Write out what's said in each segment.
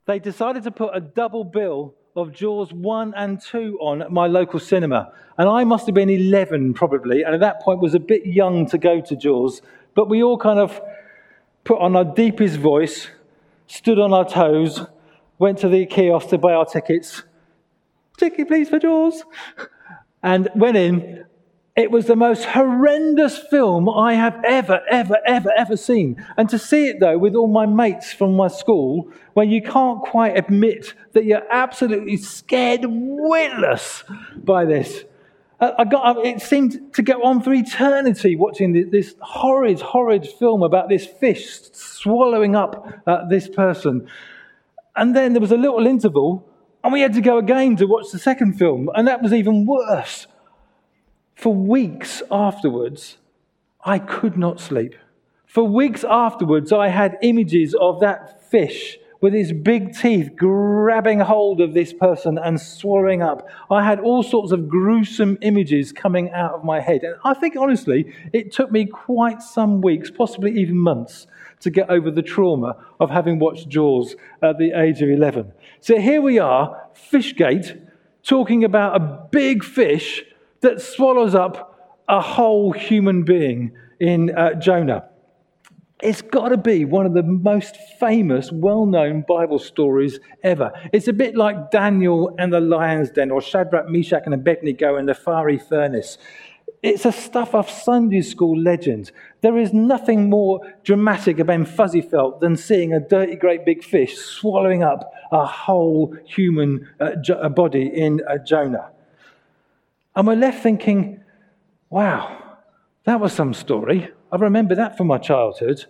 they decided to put a double bill of Jaws 1 and 2 on at my local cinema. And I must have been 11 probably, and at that point was a bit young to go to Jaws. But we all kind of put on our deepest voice, stood on our toes, went to the kiosk to buy our tickets. Ticket please for Jaws. And went in. It was the most horrendous film I have ever seen. And to see it, though, with all my mates from my school, where you can't quite admit that you're absolutely scared witless by this. It seemed to go on for eternity watching this horrid film about this fish swallowing up this person. And then there was a little interval, and we had to go again to watch the second film, and that was even worse. For weeks afterwards, I could not sleep. For weeks afterwards, I had images of that fish with his big teeth grabbing hold of this person and swallowing up. I had all sorts of gruesome images coming out of my head. And I think, honestly, it took me quite some weeks, possibly even months, to get over the trauma of having watched Jaws at the age of 11. So here we are, Fishgate, talking about a big fish that swallows up a whole human being in Jonah. It's got to be one of the most famous, well-known Bible stories ever. It's a bit like Daniel and the lion's den, or Shadrach, Meshach, and Abednego in the fiery furnace. It's a stuff of Sunday school legend. There is nothing more dramatic about Ben Fuzzy felt than seeing a dirty, great big fish swallowing up a whole human body in Jonah. And we're left thinking, wow, that was some story. I remember that from my childhood.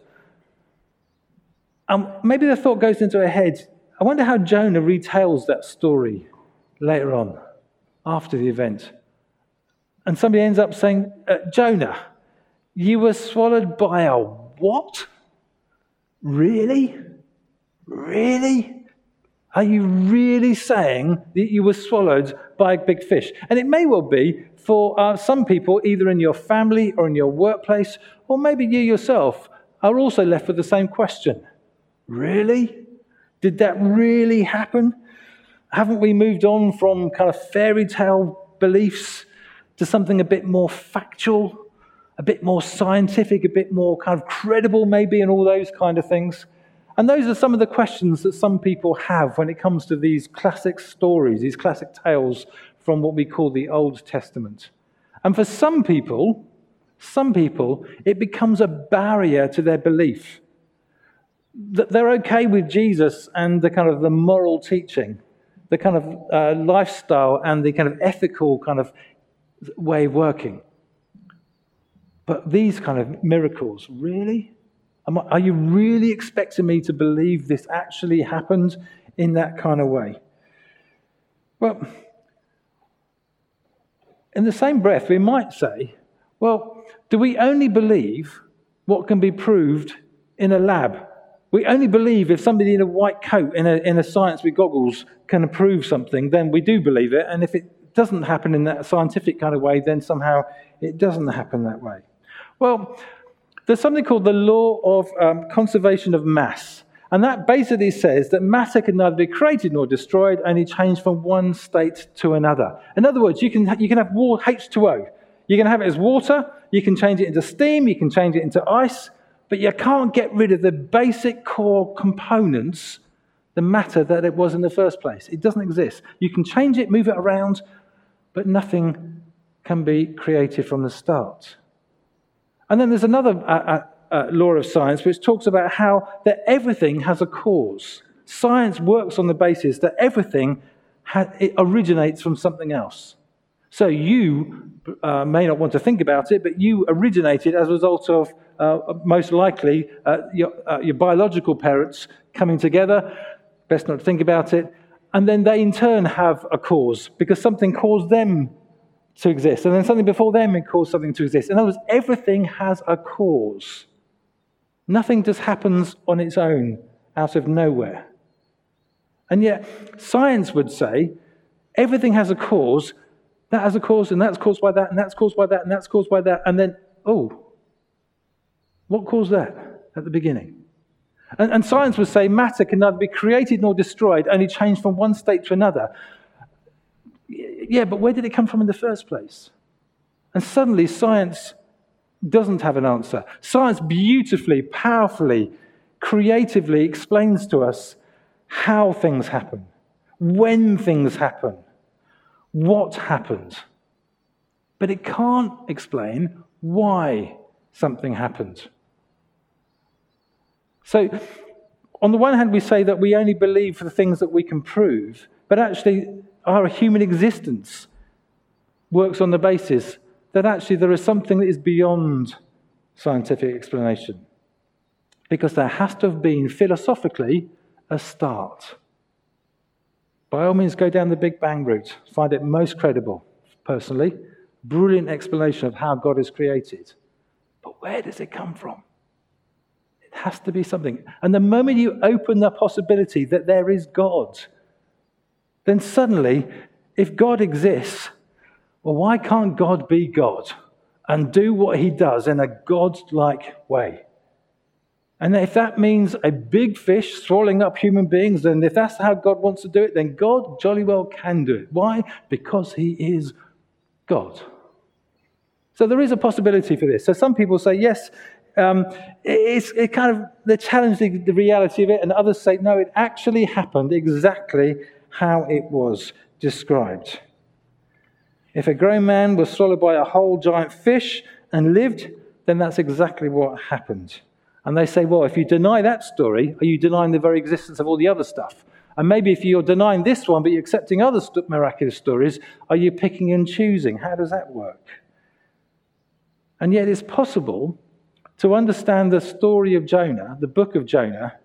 Maybe the thought goes into our head, I wonder how Jonah retells that story later on, after the event. And somebody ends up saying, Jonah, you were swallowed by a what? Really? Really? Are you really saying that you were swallowed by a big fish? And it may well be for some people, either in your family or in your workplace, or maybe you yourself are also left with the same question. Really? Did that really happen? Haven't we moved on from kind of fairy tale beliefs to something a bit more factual, a bit more scientific, a bit more kind of credible maybe, and all those kind of things? And those are some of the questions that some people have when it comes to these classic stories, these classic tales from what we call the Old Testament. And for some people, it becomes a barrier to their belief. That they're okay with Jesus and the kind of the moral teaching, the kind of lifestyle and the kind of ethical kind of way of working. But these kind of miracles, really? Are you really expecting me to believe this actually happened in that kind of way? Well, in the same breath, we might say, well, do we only believe what can be proved in a lab? We only believe if somebody in a white coat in a science with goggles can prove something, then we do believe it. And if it doesn't happen in that scientific kind of way, then somehow it doesn't happen that way. Well, there's something called the law of conservation of mass. And that basically says that matter can neither be created nor destroyed, only changed from one state to another. In other words, you can have H2O. You can have it as water, you can change it into steam, you can change it into ice, but you can't get rid of the basic core components, the matter that it was in the first place. It doesn't exist. You can change it, move it around, but nothing can be created from the start. And then there's another law of science which talks about how that everything has a cause. Science works on the basis that everything it originates from something else. So you may not want to think about it, but you originated as a result of, most likely, your biological parents coming together. Best not to think about it. And then they in turn have a cause because something caused them to exist. And then something before them it caused something to exist. In other words, everything has a cause. Nothing just happens on its own out of nowhere. And yet, science would say everything has a cause, that has a cause, and that's caused by that, and that's caused by that, and that's caused by that, and then, what caused that at the beginning? And science would say matter can neither be created nor destroyed, only changed from one state to another. Yeah, but where did it come from in the first place? And suddenly science doesn't have an answer. Science beautifully, powerfully, creatively explains to us how things happen, when things happen, what happened. But it can't explain why something happened. So, on the one hand, we say that we only believe for the things that we can prove, but actually our human existence works on the basis that actually there is something that is beyond scientific explanation. Because there has to have been, philosophically, a start. By all means, go down the Big Bang route. Find it most credible, personally. Brilliant explanation of how God is created. But where does it come from? It has to be something. And the moment you open the possibility that there is God, then suddenly, if God exists, well, why can't God be God and do what he does in a God-like way? And if that means a big fish swallowing up human beings, then if that's how God wants to do it, then God jolly well can do it. Why? Because he is God. So there is a possibility for this. So some people say, yes, it's kind of, they're challenging the reality of it, and others say, no, it actually happened exactly how it was described. If a grown man was swallowed by a whole giant fish and lived, then that's exactly what happened. And they say, well, if you deny that story, are you denying the very existence of all the other stuff? And maybe if you're denying this one, but you're accepting other miraculous stories, are you picking and choosing? How does that work? And yet it's possible to understand the story of Jonah, the book of Jonah,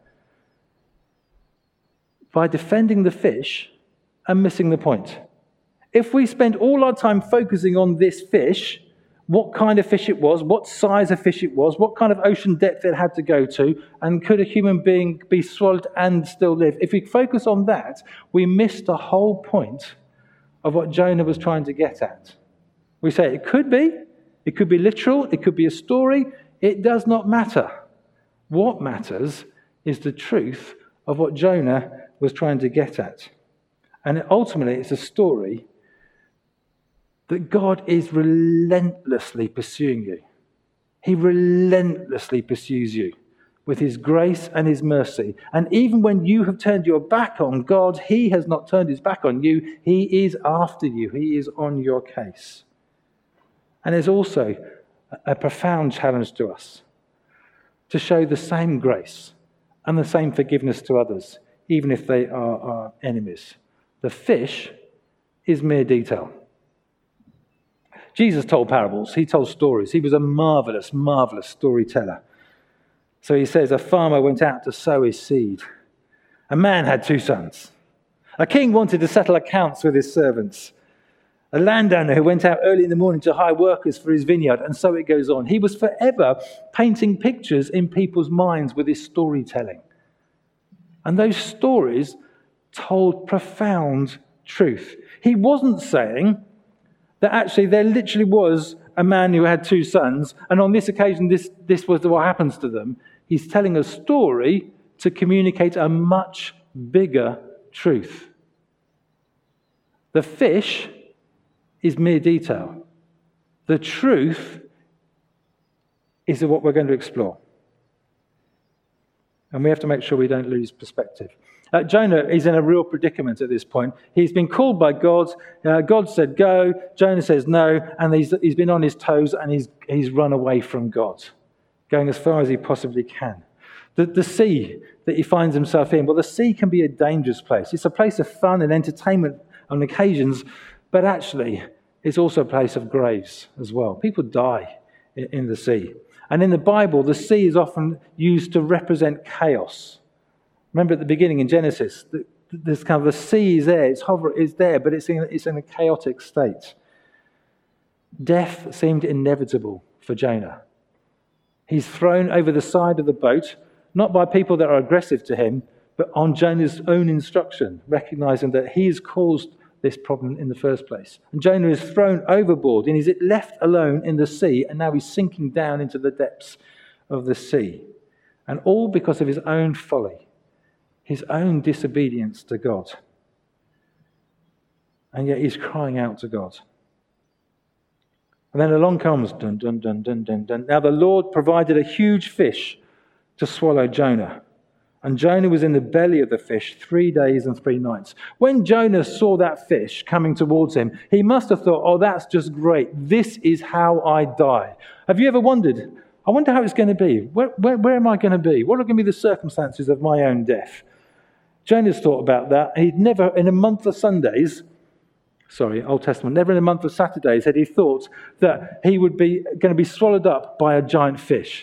by defending the fish and missing the point. If we spend all our time focusing on this fish, what kind of fish it was, what size of fish it was, what kind of ocean depth it had to go to, and could a human being be swallowed and still live? If we focus on that, we miss the whole point of what Jonah was trying to get at. We say it could be literal, it could be a story, it does not matter. What matters is the truth of what Jonah was trying to get at. And ultimately, it's a story that God is relentlessly pursuing you. He relentlessly pursues you with his grace and his mercy. And even when you have turned your back on God, he has not turned his back on you. He is after you. He is on your case. And there's also a profound challenge to us to show the same grace and the same forgiveness to others, even if they are our enemies. The fish is mere detail. Jesus told parables. He told stories. He was a marvelous, marvelous storyteller. So he says, a farmer went out to sow his seed. A man had 2 sons. A king wanted to settle accounts with his servants. A landowner who went out early in the morning to hire workers for his vineyard, and so it goes on. He was forever painting pictures in people's minds with his storytelling. And those stories told profound truth. He wasn't saying that actually there literally was a man who had 2 sons, and on this occasion this was what happens to them. He's telling a story to communicate a much bigger truth. The fish is mere detail. The truth is what we're going to explore. And we have to make sure we don't lose perspective. Jonah is in a real predicament at this point. He's been called by God. God said go. Jonah says no. And he's been on his toes and he's run away from God, going as far as he possibly can. The sea that he finds himself in, well, the sea can be a dangerous place. It's a place of fun and entertainment on occasions, but actually it's also a place of graves as well. People die in the sea. And in the Bible, the sea is often used to represent chaos. Remember at the beginning in Genesis, this kind of the sea is there, it's there, but it's in a chaotic state. Death seemed inevitable for Jonah. He's thrown over the side of the boat, not by people that are aggressive to him, but on Jonah's own instruction, recognizing that he has caused this problem in the first place. And Jonah is thrown overboard and he's left alone in the sea, and now he's sinking down into the depths of the sea. And all because of his own folly, his own disobedience to God. And yet he's crying out to God. And then along comes, dun, dun, dun, dun, dun, dun. Now the Lord provided a huge fish to swallow Jonah. And Jonah was in the belly of the fish 3 days and 3 nights. When Jonah saw that fish coming towards him, he must have thought, oh, that's just great. This is how I die. Have you ever wondered, I wonder how it's going to be. Where am I going to be? What are going to be the circumstances of my own death? Jonah's thought about that. He'd never, in a month of Sundays, Old Testament, never in a month of Saturdays had he thought that he would be going to be swallowed up by a giant fish.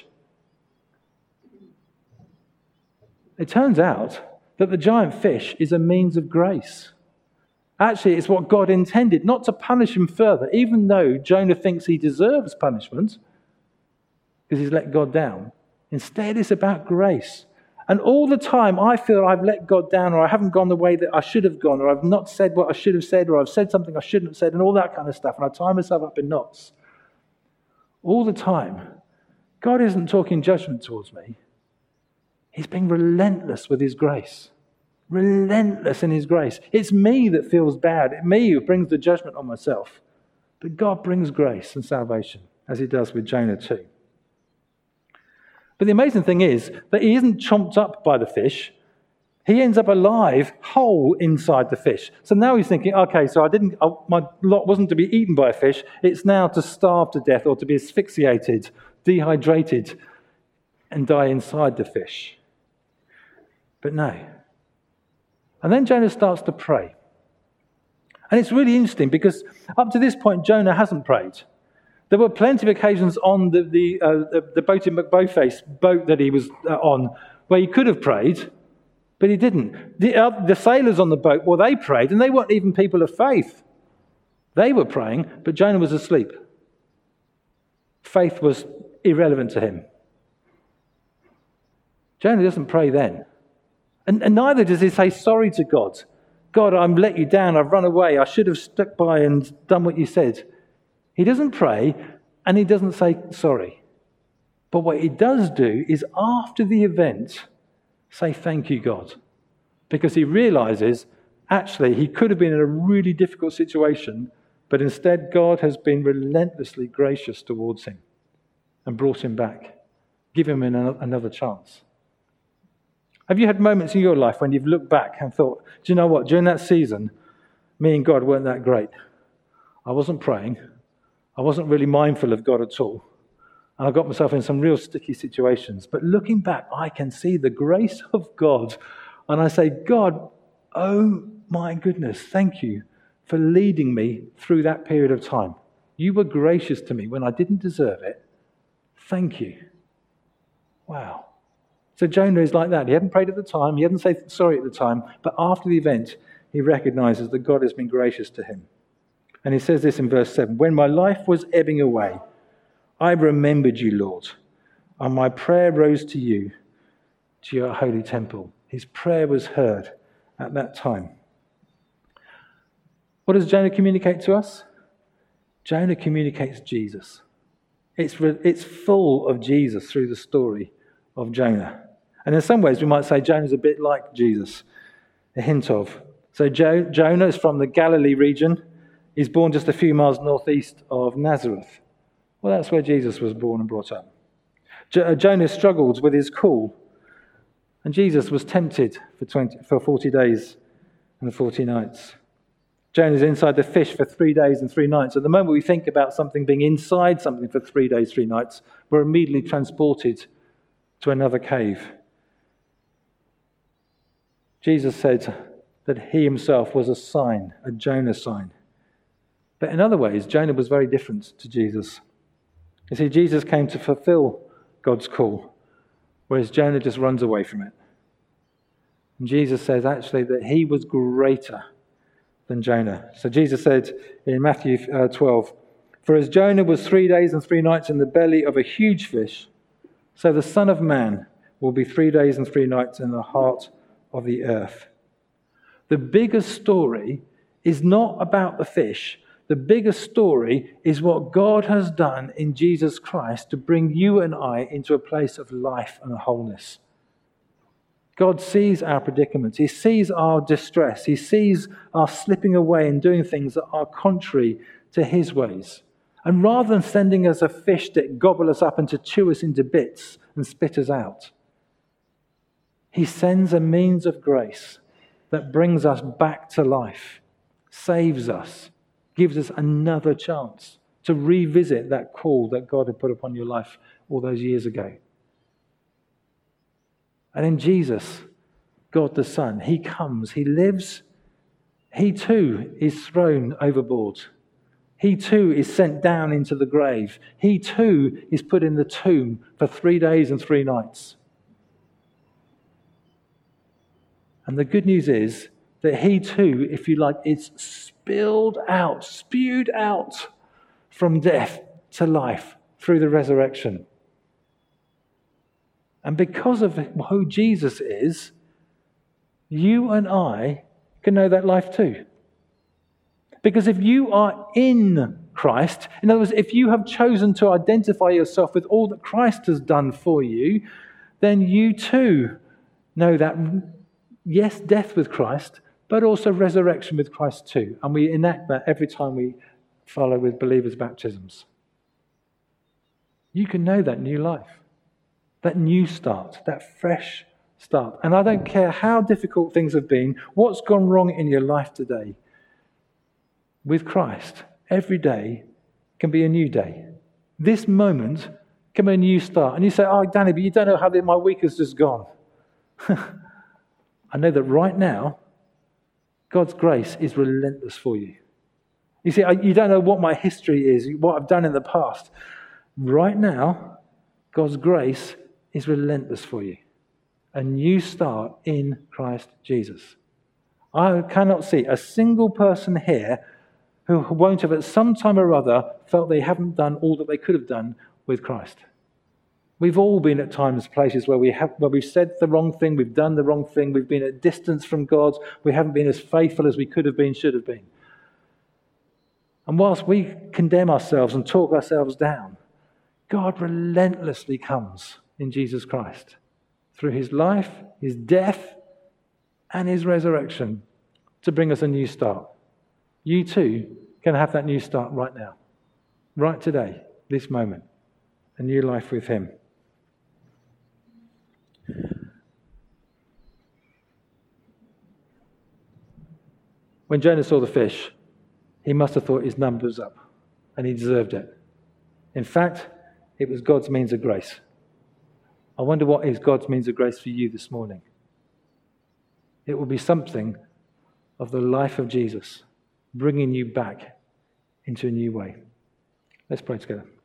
It turns out that the giant fish is a means of grace. Actually, it's what God intended, not to punish him further, even though Jonah thinks he deserves punishment because he's let God down. Instead, it's about grace. And all the time I feel I've let God down, or I haven't gone the way that I should have gone, or I've not said what I should have said, or I've said something I shouldn't have said, and all that kind of stuff, and I tie myself up in knots. All the time, God isn't talking judgment towards me. He's being relentless with his grace. Relentless in his grace. It's me that feels bad. It's me who brings the judgment on myself. But God brings grace and salvation, as he does with Jonah too. But the amazing thing is that he isn't chomped up by the fish. He ends up alive, whole inside the fish. So now he's thinking, okay, so my lot wasn't to be eaten by a fish. It's now to starve to death or to be asphyxiated, dehydrated, and die inside the fish. But no. And then Jonah starts to pray. And it's really interesting because up to this point, Jonah hasn't prayed. There were plenty of occasions on the boat in McBoface boat that he was on where he could have prayed, but he didn't. The sailors on the boat, well, they prayed, and they weren't even people of faith. They were praying, but Jonah was asleep. Faith was irrelevant to him. Jonah doesn't pray then. And neither does he say sorry to God. God, I've let you down, I've run away, I should have stuck by and done what you said. He doesn't pray, and he doesn't say sorry. But what he does do is, after the event, say thank you, God. Because he realizes, actually, he could have been in a really difficult situation, but instead God has been relentlessly gracious towards him and brought him back. Give him another chance. Have you had moments in your life when you've looked back and thought, do you know what, during that season, me and God weren't that great. I wasn't praying. I wasn't really mindful of God at all. And I got myself in some real sticky situations. But looking back, I can see the grace of God. And I say, God, oh my goodness, thank you for leading me through that period of time. You were gracious to me when I didn't deserve it. Thank you. Wow. So Jonah is like that. He hadn't prayed at the time. He hadn't said sorry at the time. But after the event, he recognizes that God has been gracious to him. And he says this in verse 7, when my life was ebbing away, I remembered you, Lord, and my prayer rose to you, to your holy temple. His prayer was heard at that time. What does Jonah communicate to us? Jonah communicates Jesus. It's full of Jesus through the story of Jonah. And in some ways we might say Jonah's a bit like Jesus, a hint of. So Jonah is from the Galilee region. He's born just a few miles northeast of Nazareth. Well, that's where Jesus was born and brought up. Jonah struggled with his call, and Jesus was tempted for 40 days and 40 nights. Jonah's inside the fish for 3 days and 3 nights. At the moment we think about something being inside something for 3 days, 3 nights, we're immediately transported to another cave. Jesus said that he himself was a sign, a Jonah sign. But in other ways, Jonah was very different to Jesus. You see, Jesus came to fulfill God's call, whereas Jonah just runs away from it. And Jesus says actually that he was greater than Jonah. So Jesus said in Matthew 12, for as Jonah was 3 days and 3 nights in the belly of a huge fish, so the Son of Man will be 3 days and 3 nights in the heart of the earth. The bigger story is not about the fish, The bigger story is what God has done in Jesus Christ to bring you and I into a place of life and wholeness. God sees our predicaments. He sees our distress. He sees our slipping away and doing things that are contrary to his ways. And rather than sending us a fish that gobble us up and to chew us into bits and spit us out, he sends a means of grace that brings us back to life, saves us, gives us another chance to revisit that call that God had put upon your life all those years ago. And in Jesus, God the Son, he comes, he lives, he too is thrown overboard. He too is sent down into the grave. He too is put in the tomb for 3 days and 3 nights. And the good news is that he too, if you like, is spewed out from death to life through the resurrection. And because of who Jesus is, you and I can know that life too. Because if you are in Christ, in other words, if you have chosen to identify yourself with all that Christ has done for you, then you too know that, yes, death with Christ, but also resurrection with Christ too. And we enact that every time we follow with believers' baptisms. You can know that new life. That new start, that fresh start. And I don't care how difficult things have been, what's gone wrong in your life today. With Christ, every day can be a new day. This moment can be a new start. And you say, oh, Danny, but you don't know how my week has just gone. I know that right now, God's grace is relentless for you. You see, you don't know what my history is, what I've done in the past. Right now, God's grace is relentless for you. A new start in Christ Jesus. I cannot see a single person here who won't have at some time or other felt they haven't done all that they could have done with Christ. We've all been at times, places where we've said the wrong thing, we've done the wrong thing, we've been at distance from God, we haven't been as faithful as we could have been, should have been. And whilst we condemn ourselves and talk ourselves down, God relentlessly comes in Jesus Christ through his life, his death, and his resurrection to bring us a new start. You too can have that new start right now, right today, this moment, a new life with him. When Jonah saw the fish, he must have thought his number was up, and he deserved it. In fact, it was God's means of grace. I wonder what is God's means of grace for you this morning. It will be something of the life of Jesus, bringing you back into a new way. Let's pray together.